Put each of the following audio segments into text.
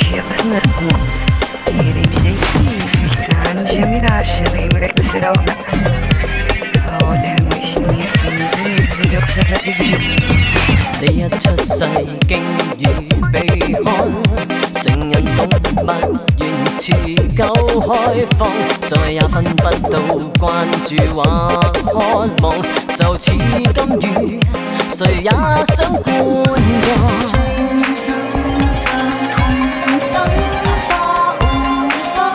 يغنقوا يلي بشيء كان جميلة شري ولك بسرعة هو لهم ويشني في زيت زيت يقصد لك في شيء 你一出世經與被看，成人動物原持夠開放，再也分不到關注或渴望，就似金魚，誰也想觀望。 盡心上同生花互相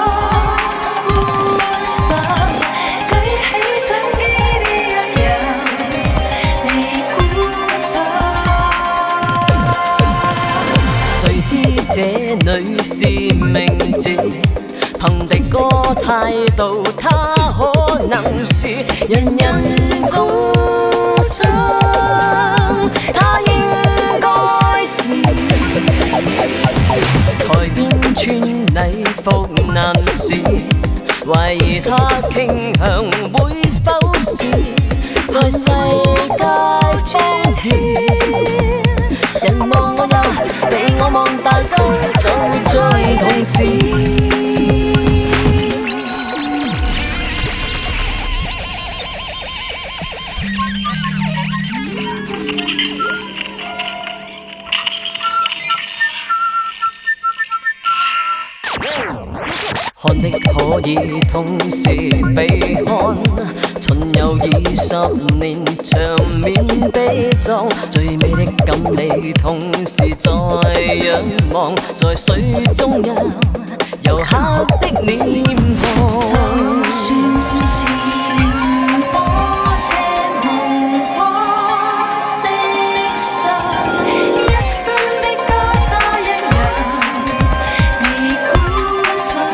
舉起相機呢一樣你觀賞。 誰知這女是名字，憑敵歌猜到她可能是人人中想，她應該是台邊穿禮服男士，懷疑他傾向會否是在世界風雨。人望我呀，比我望大家早在同時。看的可以同時被看，巡遊20年，場面悲壯，最美的感理同時在仰望，在水中遊客的臉龐。 就算是火車夢幻色相，一生的袈裟一樣你觀賞。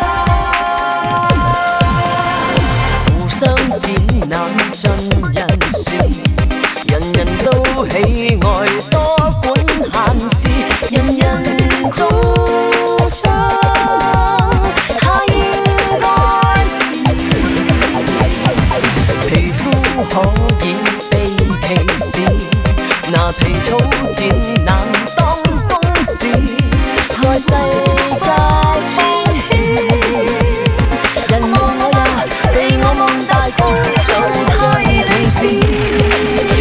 互相展覽盡人事，人人都喜愛多管閒事，人人中想。可以被歧視，拿皮草展覽當公事，在世界風起，人望我呀，比我望大家早在同時。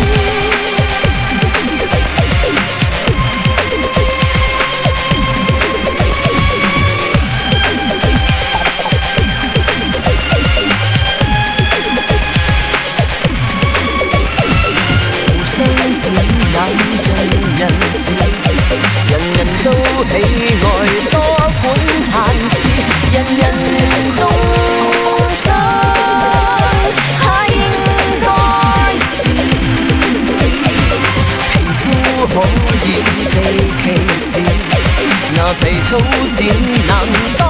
人事，人人都喜愛多管閒事，人人中想，他應該是皮膚可以被歧視，拿皮草展覽。